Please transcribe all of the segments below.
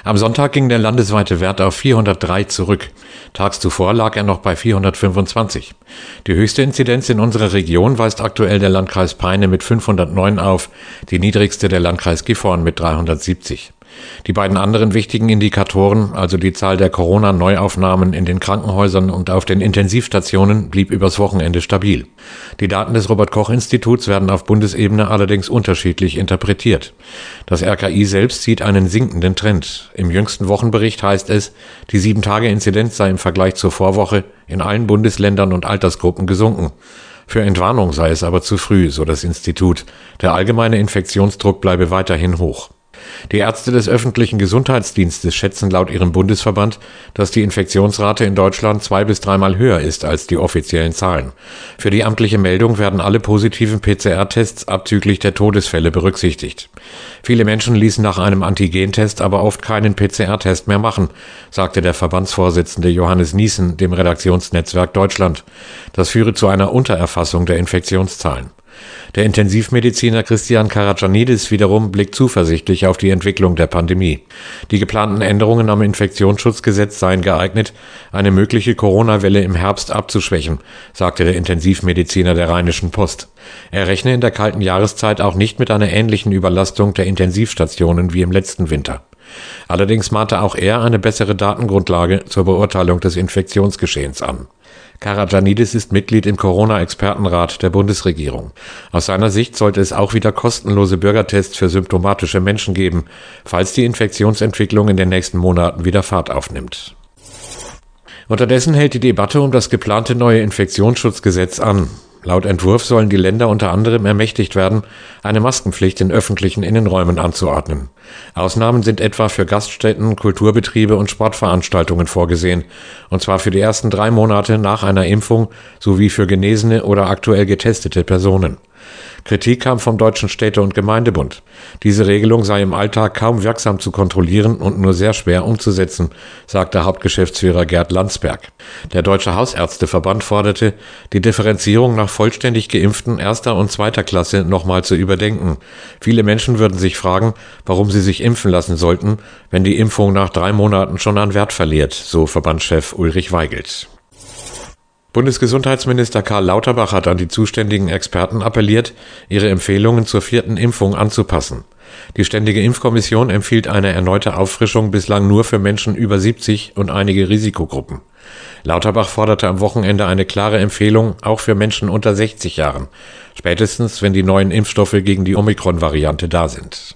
Am Sonntag ging der landesweite Wert auf 403 zurück. Tags zuvor lag er noch bei 425. Die höchste Inzidenz in unserer Region weist aktuell der Landkreis Peine mit 509 auf, die niedrigste der Landkreis Gifhorn mit 370. Die beiden anderen wichtigen Indikatoren, also die Zahl der Corona-Neuaufnahmen in den Krankenhäusern und auf den Intensivstationen, blieb übers Wochenende stabil. Die Daten des Robert-Koch-Instituts werden auf Bundesebene allerdings unterschiedlich interpretiert. Das RKI selbst sieht einen sinkenden Trend. Im jüngsten Wochenbericht heißt es, die 7-Tage-Inzidenz sei im Vergleich zur Vorwoche in allen Bundesländern und Altersgruppen gesunken. Für Entwarnung sei es aber zu früh, so das Institut. Der allgemeine Infektionsdruck bleibe weiterhin hoch. Die Ärzte des öffentlichen Gesundheitsdienstes schätzen laut ihrem Bundesverband, dass die Infektionsrate in Deutschland 2- bis 3-mal höher ist als die offiziellen Zahlen. Für die amtliche Meldung werden alle positiven PCR-Tests abzüglich der Todesfälle berücksichtigt. Viele Menschen ließen nach einem Antigentest aber oft keinen PCR-Test mehr machen, sagte der Verbandsvorsitzende Johannes Niesen dem Redaktionsnetzwerk Deutschland. Das führe zu einer Untererfassung der Infektionszahlen. Der Intensivmediziner Christian Karadschanidis wiederum blickt zuversichtlich auf die Entwicklung der Pandemie. Die geplanten Änderungen am Infektionsschutzgesetz seien geeignet, eine mögliche Corona-Welle im Herbst abzuschwächen, sagte der Intensivmediziner der Rheinischen Post. Er rechne in der kalten Jahreszeit auch nicht mit einer ähnlichen Überlastung der Intensivstationen wie im letzten Winter. Allerdings mahnte auch er eine bessere Datengrundlage zur Beurteilung des Infektionsgeschehens an. Karadschanidis ist Mitglied im Corona-Expertenrat der Bundesregierung. Aus seiner Sicht sollte es auch wieder kostenlose Bürgertests für symptomatische Menschen geben, falls die Infektionsentwicklung in den nächsten Monaten wieder Fahrt aufnimmt. Unterdessen hält die Debatte um das geplante neue Infektionsschutzgesetz an. Laut Entwurf sollen die Länder unter anderem ermächtigt werden, eine Maskenpflicht in öffentlichen Innenräumen anzuordnen. Ausnahmen sind etwa für Gaststätten, Kulturbetriebe und Sportveranstaltungen vorgesehen, und zwar für die ersten 3 Monate nach einer Impfung sowie für genesene oder aktuell getestete Personen. Kritik kam vom Deutschen Städte- und Gemeindebund. Diese Regelung sei im Alltag kaum wirksam zu kontrollieren und nur sehr schwer umzusetzen, sagte Hauptgeschäftsführer Gerd Landsberg. Der Deutsche Hausärzteverband forderte, die Differenzierung nach vollständig Geimpften 1. und 2. Klasse nochmal zu überdenken. Viele Menschen würden sich fragen, warum sie sich impfen lassen sollten, wenn die Impfung nach 3 Monaten schon an Wert verliert, so Verbandschef Ulrich Weigelt. Bundesgesundheitsminister Karl Lauterbach hat an die zuständigen Experten appelliert, ihre Empfehlungen zur 4. Impfung anzupassen. Die Ständige Impfkommission empfiehlt eine erneute Auffrischung bislang nur für Menschen über 70 und einige Risikogruppen. Lauterbach forderte am Wochenende eine klare Empfehlung auch für Menschen unter 60 Jahren, spätestens wenn die neuen Impfstoffe gegen die Omikron-Variante da sind.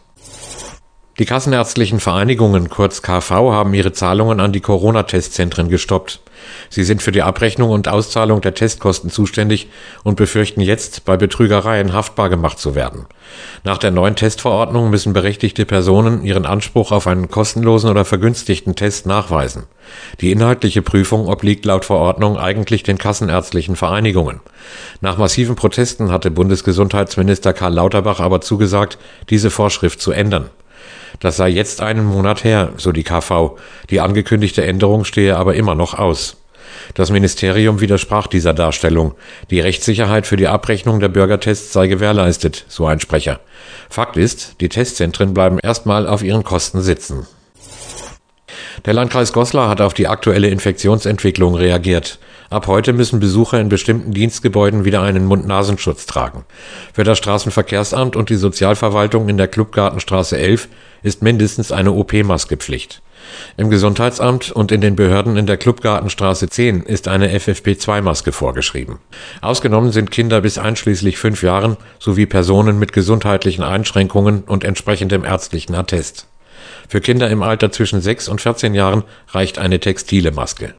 Die kassenärztlichen Vereinigungen, kurz KV, haben ihre Zahlungen an die Corona-Testzentren gestoppt. Sie sind für die Abrechnung und Auszahlung der Testkosten zuständig und befürchten jetzt, bei Betrügereien haftbar gemacht zu werden. Nach der neuen Testverordnung müssen berechtigte Personen ihren Anspruch auf einen kostenlosen oder vergünstigten Test nachweisen. Die inhaltliche Prüfung obliegt laut Verordnung eigentlich den kassenärztlichen Vereinigungen. Nach massiven Protesten hatte Bundesgesundheitsminister Karl Lauterbach aber zugesagt, diese Vorschrift zu ändern. Das sei jetzt einen Monat her, so die KV. Die angekündigte Änderung stehe aber immer noch aus. Das Ministerium widersprach dieser Darstellung. Die Rechtssicherheit für die Abrechnung der Bürgertests sei gewährleistet, so ein Sprecher. Fakt ist, die Testzentren bleiben erstmal auf ihren Kosten sitzen. Der Landkreis Goslar hat auf die aktuelle Infektionsentwicklung reagiert. Ab heute müssen Besucher in bestimmten Dienstgebäuden wieder einen Mund-Nasenschutz tragen. Für das Straßenverkehrsamt und die Sozialverwaltung in der Klubgartenstraße 11 ist mindestens eine OP-Maske Pflicht. Im Gesundheitsamt und in den Behörden in der Klubgartenstraße 10 ist eine FFP2-Maske vorgeschrieben. Ausgenommen sind Kinder bis einschließlich 5 Jahren sowie Personen mit gesundheitlichen Einschränkungen und entsprechendem ärztlichen Attest. Für Kinder im Alter zwischen 6 und 14 Jahren reicht eine textile Maske.